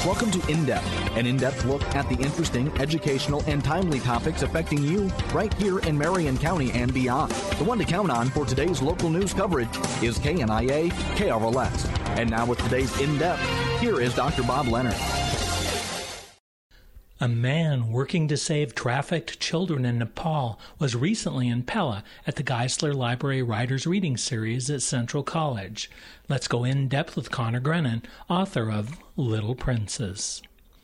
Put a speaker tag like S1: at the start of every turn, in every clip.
S1: Welcome to In Depth, an in-depth look at the interesting, educational, and timely topics affecting you right here in Marion County and beyond. The one to count on for today's local news coverage is KNIA KRLS. And now with today's In Depth, here is Dr. Bob Leonard.
S2: A man working to save trafficked children in Nepal was recently in Pella at the Geisler Library Writers Reading Series at Central College. Let's go in depth with Connor Grennan, author of Little Princes.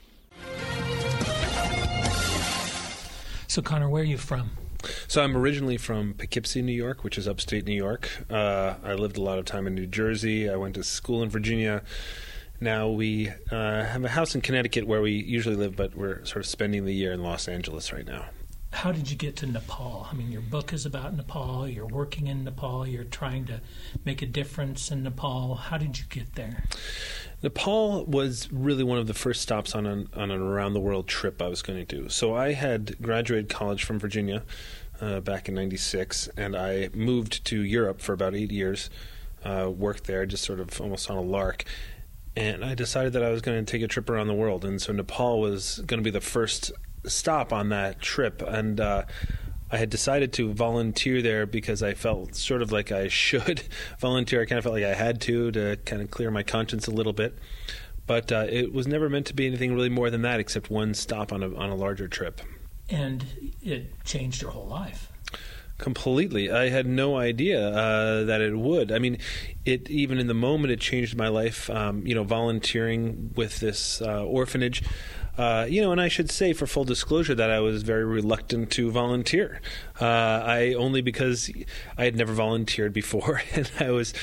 S2: So Connor, where are you from?
S3: So I'm originally from Poughkeepsie, New York, which is upstate New York. I lived a lot of time in New Jersey. I went to school in Virginia. Now we have a house in Connecticut where we usually live, but we're sort of spending the year in Los Angeles right now.
S2: How did you get to Nepal? I mean, your book is about Nepal. You're working in Nepal. You're trying to make a difference in Nepal. How did you get there?
S3: Nepal was really one of the first stops on an around-the-world trip I was going to do. So I had graduated college from Virginia back in '96, and I moved to Europe for about 8 years, worked there just sort of almost on a lark. And I decided that I was going to take a trip around the world. And so Nepal was going to be the first stop on that trip. And I had decided to volunteer there because I felt sort of like I should volunteer. I kind of felt like I had to kind of clear my conscience a little bit. But it was never meant to be anything really more than that except one stop on a larger trip.
S2: And it changed your whole life.
S3: Completely. I had no idea that it would. I mean, it even in the moment, it changed my life, volunteering with this orphanage. And I should say, for full disclosure, that I was very reluctant to volunteer. Only because I had never volunteered before, and I was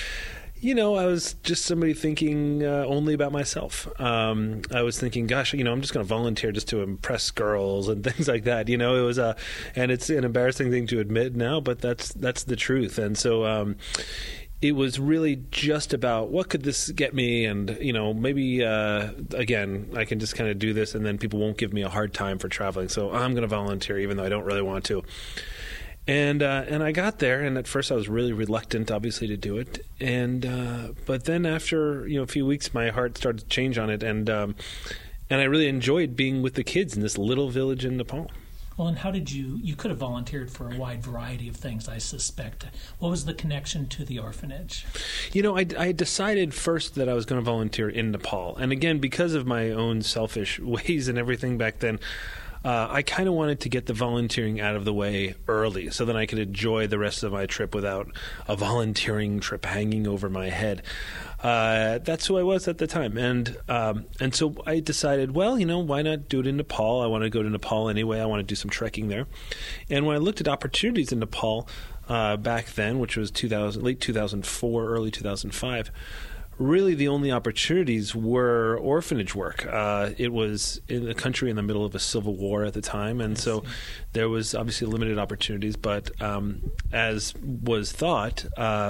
S3: just somebody thinking only about myself. I was thinking, gosh, I'm just going to volunteer just to impress girls and things like that. It was and it's an embarrassing thing to admit now, but that's the truth. And so it was really just about what could this get me, and maybe again I can just kind of do this, and then people won't give me a hard time for traveling. So I'm going to volunteer, even though I don't really want to. And I got there, and at first I was really reluctant, obviously, to do it. But then after a few weeks, my heart started to change on it, and I really enjoyed being with the kids in this little village in Nepal.
S2: Well, and how did you could have volunteered for a wide variety of things, I suspect. What was the connection to the orphanage?
S3: I decided first that I was going to volunteer in Nepal, and again, because of my own selfish ways and everything back then, I kind of wanted to get the volunteering out of the way early so that I could enjoy the rest of my trip without a volunteering trip hanging over my head. That's who I was at the time. And so I decided, well, why not do it in Nepal? I want to go to Nepal anyway. I want to do some trekking there. And when I looked at opportunities in Nepal back then, which was late 2004, early 2005, really the only opportunities were orphanage work. It was in a country in the middle of a civil war at the time, and so there was obviously limited opportunities, but as was thought,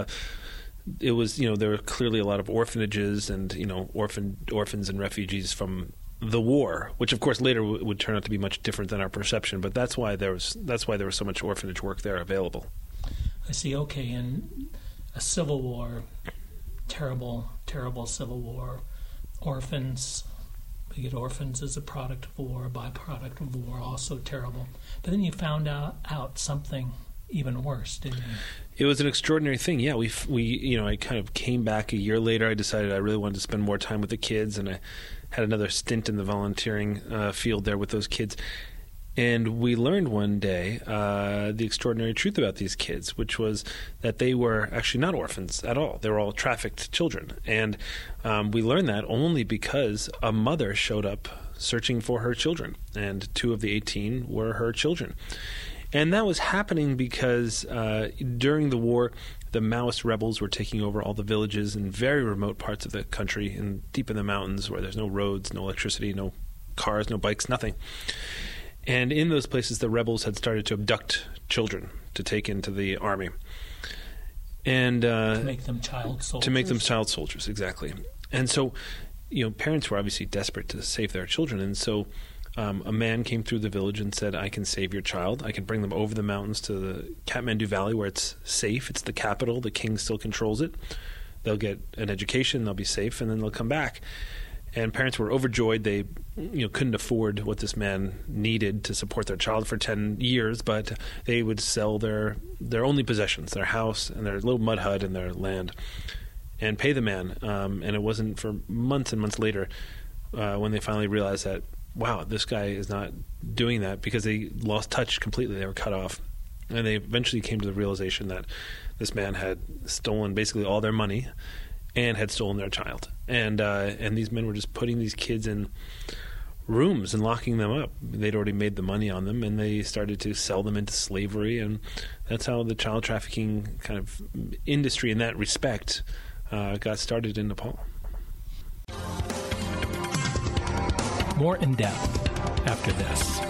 S3: it was, there were clearly a lot of orphanages and, orphans and refugees from the war, which of course later would turn out to be much different than our perception, but that's why there was so much orphanage work there available.
S2: I see. Okay, in a civil war, terrible civil war. Orphans, we get orphans as a product of war, a byproduct of war, also terrible. But then you found out something even worse, didn't you?
S3: It was an extraordinary thing. Yeah, I kind of came back a year later. I decided I really wanted to spend more time with the kids, and I had another stint in the volunteering field there with those kids. And we learned one day the extraordinary truth about these kids, which was that they were actually not orphans at all. They were all trafficked children. And we learned that only because a mother showed up searching for her children, and 2 of the 18 were her children. And that was happening because during the war, the Maoist rebels were taking over all the villages in very remote parts of the country, and deep in the mountains where there's no roads, no electricity, no cars, no bikes, nothing. And in those places, the rebels had started to abduct children to take into the army. And
S2: to make them child soldiers.
S3: To make them child soldiers, exactly. And so, parents were obviously desperate to save their children. And so a man came through the village and said, I can save your child. I can bring them over the mountains to the Kathmandu Valley where it's safe. It's the capital. The king still controls it. They'll get an education. They'll be safe. And then they'll come back. And parents were overjoyed. They couldn't afford what this man needed to support their child for 10 years, but they would sell their only possessions, their house and their little mud hut and their land, and pay the man. And it wasn't for months and months later when they finally realized that, wow, this guy is not doing that, because they lost touch completely. They were cut off. And they eventually came to the realization that this man had stolen basically all their money and had stolen their child. And these men were just putting these kids in rooms and locking them up. They'd already made the money on them, and they started to sell them into slavery. And that's how the child trafficking kind of industry in that respect got started in Nepal.
S2: More in depth after this.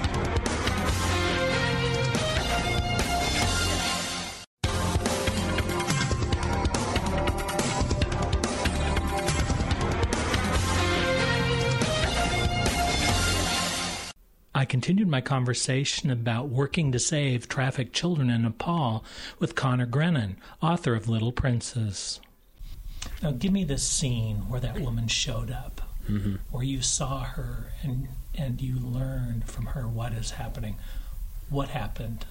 S2: I continued my conversation about working to save trafficked children in Nepal with Conor Grennan, author of Little Princes. Now, give me this scene where that woman showed up, where you saw her and you learned from her what is happening. What happened?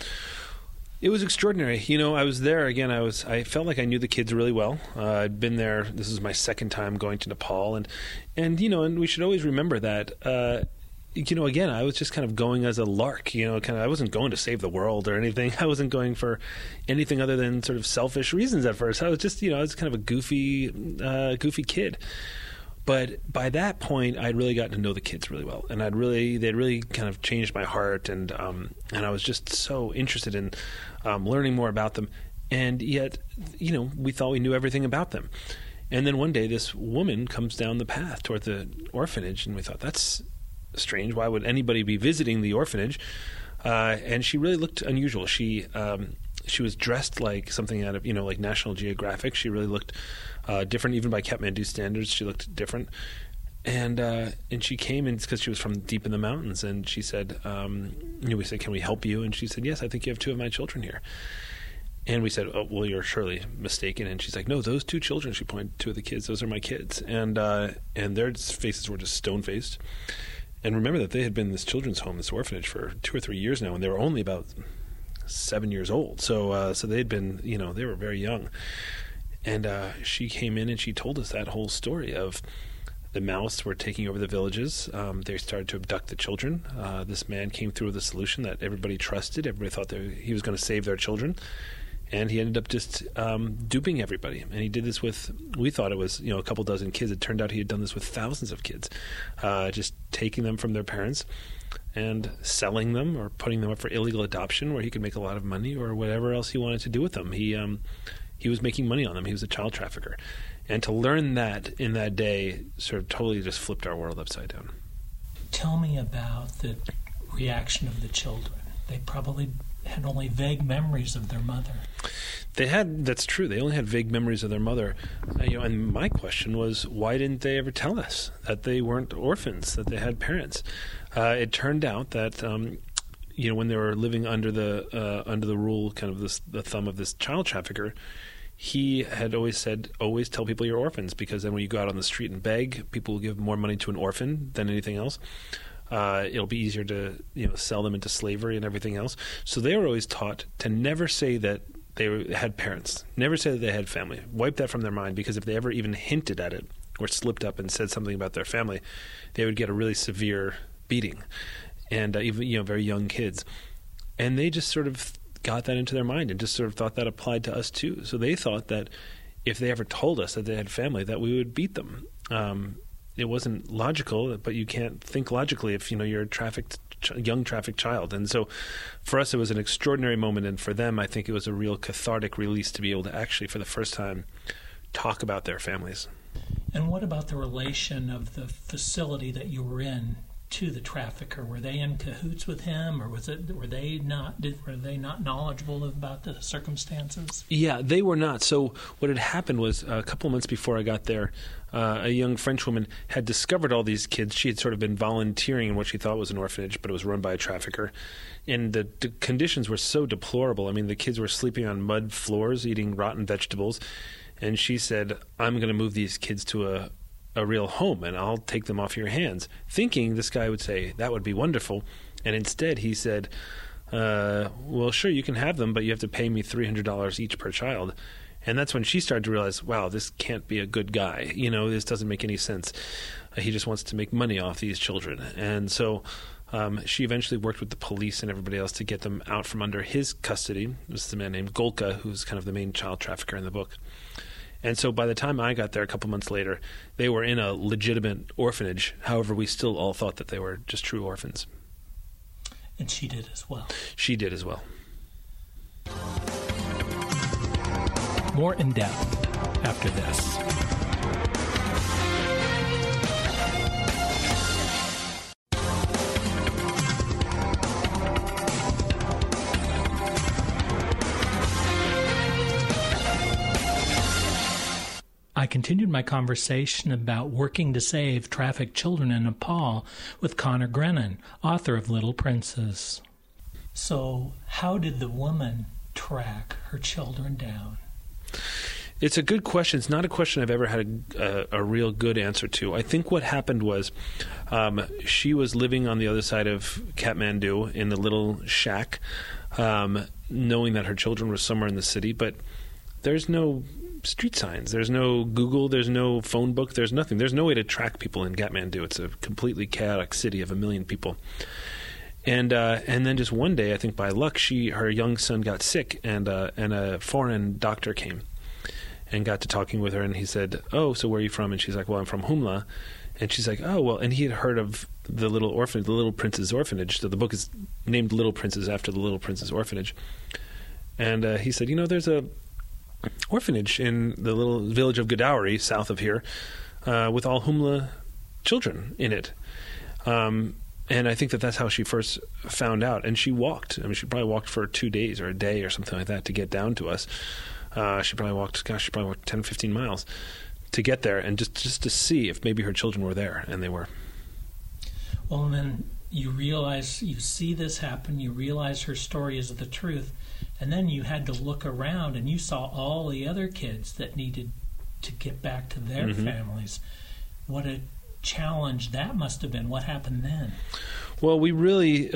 S3: It was extraordinary. I was there again. I felt like I knew the kids really well. I'd been there. This is my second time going to Nepal, and we should always remember that. Again, I was just kind of going as a lark, I wasn't going to save the world or anything. I wasn't going for anything other than sort of selfish reasons at first. I was just, I was kind of a goofy kid. But by that point, I'd really gotten to know the kids really well, and they'd really kind of changed my heart, and I was just so interested in learning more about them. And yet, we thought we knew everything about them. And then one day, this woman comes down the path toward the orphanage, and we thought, that's strange. Why would anybody be visiting the orphanage? And she really looked unusual. She was dressed like something out of like National Geographic. She really looked different, even by Kathmandu standards. She looked different. And she came in because she was from deep in the mountains. And she said, we said, "Can we help you?" And she said, "Yes, I think you have two of my children here." And we said, "Oh, well, you're surely mistaken." And she's like, "No, those two children," she pointed to, two of the kids, "those are my kids." And their faces were just stone-faced. And remember that they had been in this children's home, this orphanage, for 2 or 3 years now, and they were only about 7 years old. So they'd been, they were very young. And she came in and she told us that whole story of the Maoists were taking over the villages. They started to abduct the children. This man came through with a solution that everybody trusted. Everybody thought he was going to save their children. And he ended up just duping everybody. And he did this with, we thought it was, a couple dozen kids. It turned out he had done this with thousands of kids, just taking them from their parents and selling them or putting them up for illegal adoption where he could make a lot of money or whatever else he wanted to do with them. He was making money on them. He was a child trafficker. And to learn that in that day sort of totally just flipped our world upside down.
S2: Tell me about the reaction of the children. They probably had only vague memories of their mother.
S3: That's true. They only had vague memories of their mother. And my question was, why didn't they ever tell us that they weren't orphans, that they had parents? It turned out that, when they were living under the rule, kind of the thumb of this child trafficker, he had always said, always tell people you're orphans, because then when you go out on the street and beg, people will give more money to an orphan than anything else. It'll be easier to sell them into slavery and everything else. So they were always taught to never say that they had parents, never say that they had family. Wipe that from their mind, because if they ever even hinted at it or slipped up and said something about their family, they would get a really severe beating, and even very young kids. And they just sort of got that into their mind and just sort of thought that applied to us too. So they thought that if they ever told us that they had family, that we would beat them. It wasn't logical, but you can't think logically if you're a young trafficked child. And so for us it was an extraordinary moment, and for them I think it was a real cathartic release to be able to actually for the first time talk about their families.
S2: And what about the relation of the facility that you were in to the trafficker? Were they in cahoots with him, or were they not knowledgeable about the circumstances?
S3: Yeah, they were not. So what had happened was a couple of months before I got there, a young French woman had discovered all these kids. She had sort of been volunteering in what she thought was an orphanage, but it was run by a trafficker. And the conditions were so deplorable. I mean, the kids were sleeping on mud floors, eating rotten vegetables. And she said, "I'm going to move these kids to a a real home, and I'll take them off your hands, thinking this guy would say, that would be wonderful. And instead he said, well, sure, you can have them, but you have to pay me $300 each per child. And that's when she started to realize, wow, this can't be a good guy. This doesn't make any sense. He just wants to make money off these children. And so she eventually worked with the police and everybody else to get them out from under his custody. This is a man named Golka, who's kind of the main child trafficker in the book. And so by the time I got there a couple months later, they were in a legitimate orphanage. However, we still all thought that they were just true orphans.
S2: And she did as well.
S3: She did as well.
S2: More in depth after this. I continued my conversation about working to save trafficked children in Nepal with Conor Grennan, author of Little Princes. So, how did the woman track her children down?
S3: It's a good question. It's not a question I've ever had a real good answer to. I think what happened was she was living on the other side of Kathmandu in the little shack, knowing that her children were somewhere in the city, but there's no street signs. There's no Google. There's no phone book. There's nothing. There's no way to track people in Kathmandu. It's a completely chaotic city of 1 million people. And then just one day, I think by luck, her young son got sick, and a foreign doctor came and got to talking with her, and he said, "Oh, so where are you from?" And she's like, "Well, I'm from Humla." And she's like, "Oh, well," and he had heard of the Little Prince's Orphanage. So the book is named Little Princes after the Little Prince's Orphanage. And he said, there's a orphanage in the little village of Godavari, south of here, with all Humla children in it. And I think that's how she first found out. And she walked. She probably walked for 2 days or a day or something like that to get down to us. She probably walked 10, 15 miles to get there and just to see if maybe her children were there, and they were.
S2: Well, and then you realize, you see this happen, you realize her story is the truth, and then you had to look around and you saw all the other kids that needed to get back to their families. What a challenge that must have been. What happened then?
S3: Well, we really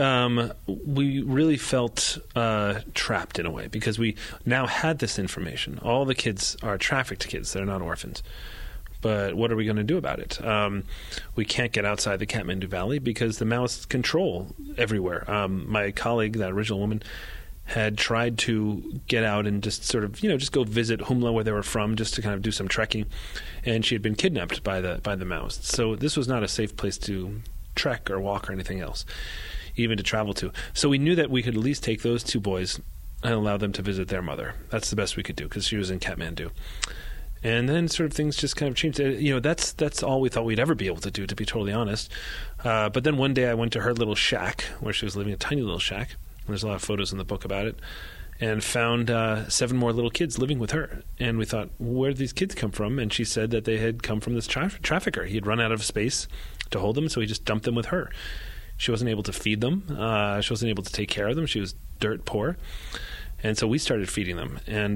S3: felt trapped in a way, because we now had this information. All the kids are trafficked kids; they're not orphans. But what are we going to do about it? We can't get outside the Kathmandu Valley because the Maoists control everywhere. My colleague, that original woman, had tried to get out and just sort of, just go visit Humla, where they were from, just to kind of do some trekking, and she had been kidnapped by the Maoists. So this was not a safe place to trek or walk or anything else, even to travel to. So we knew that we could at least take those two boys and allow them to visit their mother. That's the best we could do, because she was in Kathmandu. And then sort of things just kind of changed. That's all we thought we'd ever be able to do, to be totally honest. But then one day I went to her little shack where she was living, a tiny little shack. There's a lot of photos in the book about it, and found 7 more little kids living with her. And we thought, where did these kids come from? And she said that they had come from this trafficker. He had run out of space to hold them, so he just dumped them with her. She wasn't able to feed them. She wasn't able to take care of them. She was dirt poor. And so we started feeding them. And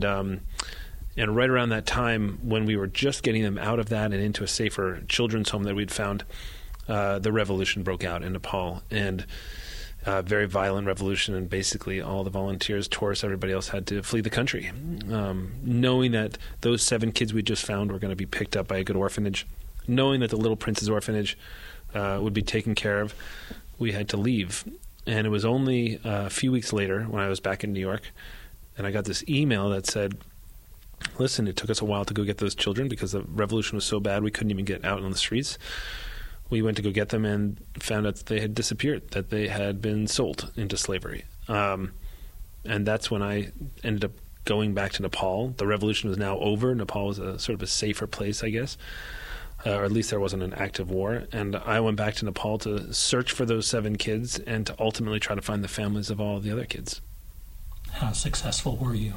S3: right around that time, when we were just getting them out of that and into a safer children's home that we'd found, the revolution broke out in Nepal. And very violent revolution, and basically all the volunteers, tourists, everybody else had to flee the country. Knowing that those 7 kids we just found were going to be picked up by a good orphanage, knowing that the Little Prince's Orphanage would be taken care of, we had to leave. And it was only a few weeks later, when I was back in New York, and I got this email that said, "Listen, it took us a while to go get those children because the revolution was so bad we couldn't even get out on the streets. We went to go get them and found out that they had disappeared, that they had been sold into slavery." And that's when I ended up going back to Nepal. The revolution was now over. Nepal was a sort of a safer place, I guess, or at least there wasn't an active war. And I went back to Nepal to search for those 7 kids and to ultimately try to find the families of all of the other kids.
S2: How successful were you?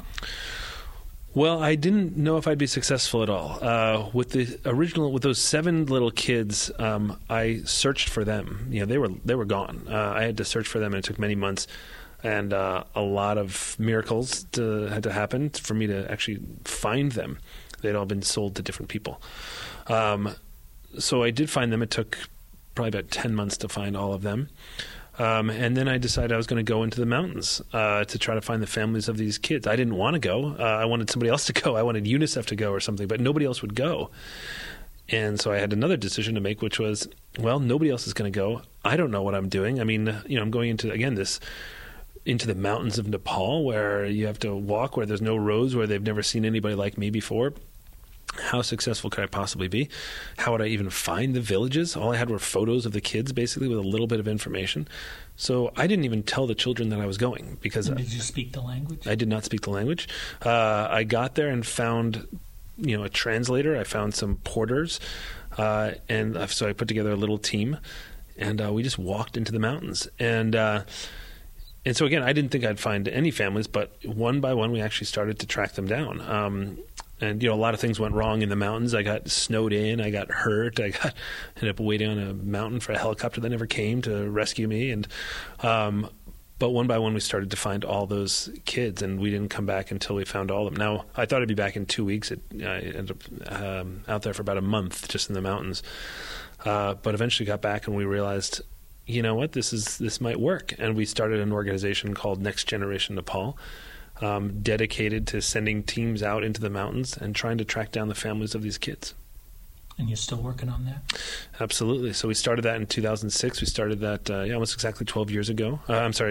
S3: Well, I didn't know if I'd be successful at all. With those 7 little kids, I searched for them. They were gone. I had to search for them, and it took many months, and a lot of miracles had to happen for me to actually find them. They'd all been sold to different people. so I did find them. It took probably about 10 months to find all of them. And then I decided I was going to go into the mountains to try to find the families of these kids. I didn't want to go. I wanted somebody else to go. I wanted UNICEF to go or something, but nobody else would go. And so I had another decision to make, which was, well, nobody else is going to go. I don't know what I'm doing. I mean, I'm going into, again, into the mountains of Nepal, where you have to walk, where there's no roads, where they've never seen anybody like me before. How successful could I possibly be? How would I even find the villages? All I had were photos of the kids, basically, with a little bit of information. So I didn't even tell the children that I was going, because...
S2: Did you speak the language?
S3: I did not speak the language. I got there and found, a translator. I found some porters, and so I put together a little team, and we just walked into the mountains. And so, again, I didn't think I'd find any families, but one by one, we actually started to track them down. And, a lot of things went wrong in the mountains. I got snowed in. I got hurt. Ended up waiting on a mountain for a helicopter that never came to rescue me. And but one by one, we started to find all those kids, and we didn't come back until we found all of them. Now, I thought I'd be back in 2 weeks. I ended up out there for about a month just in the mountains. But eventually got back, and we realized, you know what, this might work. And we started an organization called Next Generation Nepal, dedicated to sending teams out into the mountains and trying to track down the families of these kids.
S2: And you're still working on that?
S3: Absolutely. So we started that in 2006. We started that almost exactly 6 years ago.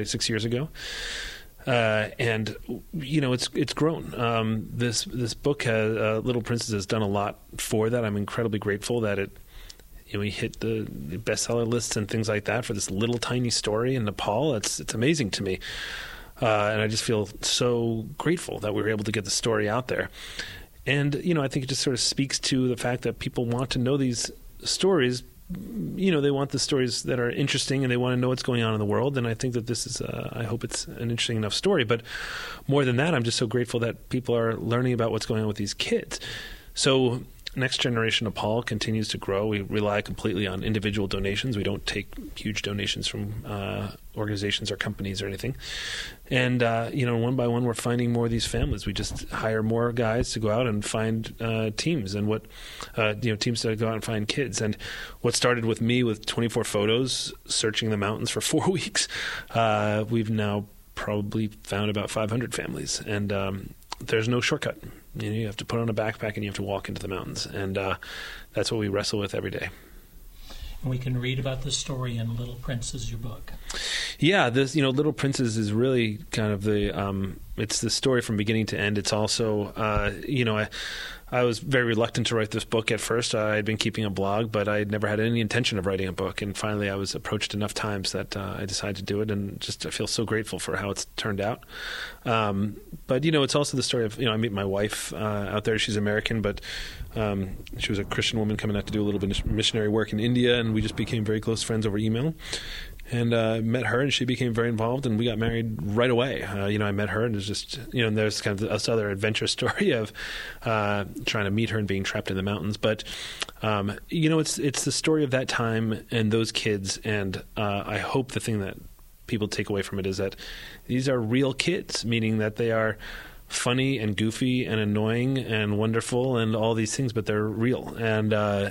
S3: And it's grown. This book has Little Princess has done a lot for that. I'm incredibly grateful that we hit the bestseller lists and things like that for this little tiny story in Nepal. It's amazing to me. And I just feel so grateful that we were able to get the story out there. And, I think it just sort of speaks to the fact that people want to know these stories. They want the stories that are interesting, and they want to know what's going on in the world. And I think that this is, I hope it's an interesting enough story. But more than that, I'm just so grateful that people are learning about what's going on with these kids. So Next Generation Nepal continues to grow. We rely completely on individual donations. We don't take huge donations from organizations or companies or anything. And, one by one, we're finding more of these families. We just hire more guys to go out and find teams and teams to go out and find kids. And what started with me with 24 photos searching the mountains for 4 weeks, we've now probably found about 500 families. And there's no shortcut. You have to put on a backpack and you have to walk into the mountains. And that's what we wrestle with every day.
S2: And we can read about the story in Little Princess, your book. Yeah,
S3: this Little Princess is really kind of it's the story from beginning to end. It's also, I was very reluctant to write this book at first. I had been keeping a blog, but I had never had any intention of writing a book. And finally, I was approached enough times that I decided to do it, and I feel so grateful for how it's turned out. But, it's also the story of, I meet my wife out there. She's American, but she was a Christian woman coming out to do a little bit of missionary work in India, and we just became very close friends over email. And met her, and she became very involved, and we got married right away. I met her, and it was just, and there's kind of this other adventure story of trying to meet her and being trapped in the mountains. But, it's the story of that time and those kids, and I hope the thing that people take away from it is that these are real kids, meaning that they are funny and goofy and annoying and wonderful and all these things, but they're real. And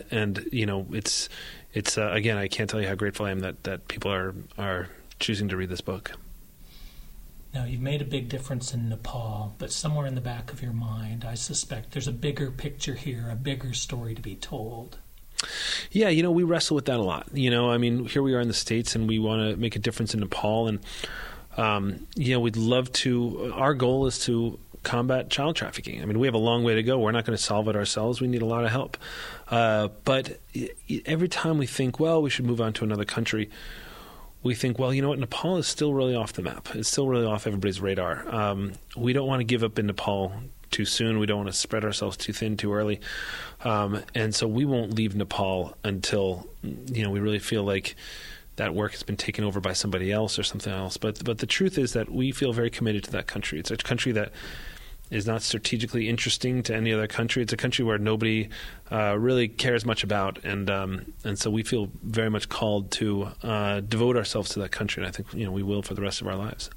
S3: it's again, I can't tell you how grateful I am that people are choosing to read this book.
S2: Now, you've made a big difference in Nepal, but somewhere in the back of your mind, I suspect there's a bigger picture here, a bigger story to be told.
S3: Yeah, we wrestle with that a lot. Here we are in the States, and we want to make a difference in Nepal, and we'd love to. Our goal is to combat child trafficking. We have a long way to go. We're not going to solve it ourselves. We need a lot of help. But every time we think, well, we should move on to another country, we think, well, you know what? Nepal is still really off the map. It's still really off everybody's radar. We don't want to give up in Nepal too soon. We don't want to spread ourselves too thin too early. And so we won't leave Nepal until, we really feel like that work has been taken over by somebody else or something else. But the truth is that we feel very committed to that country. It's a country that is not strategically interesting to any other country. It's a country where nobody really cares much about, and so we feel very much called to devote ourselves to that country, and I think we will for the rest of our lives.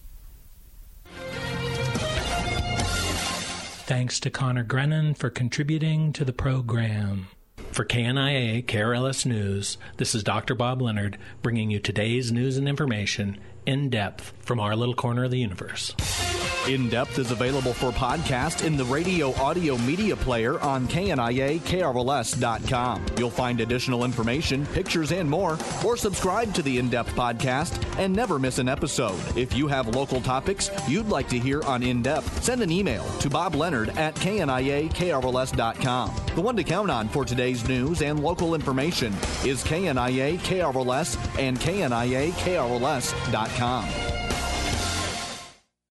S2: Thanks to Connor Grennan for contributing to the program.
S4: For KNIA KRLS News, this is Dr. Bob Leonard bringing you today's news and information in depth from our little corner of the universe.
S1: In Depth is available for podcast in the radio audio media player on KNIA-KRLS.com. You'll find additional information, pictures, and more, or subscribe to the In Depth podcast and never miss an episode. If you have local topics you'd like to hear on In Depth, send an email to bobleonard@KNIA-KRLS.com. The one to count on for today's news and local information is KNIA-KRLS and KNIA-KRLS.com.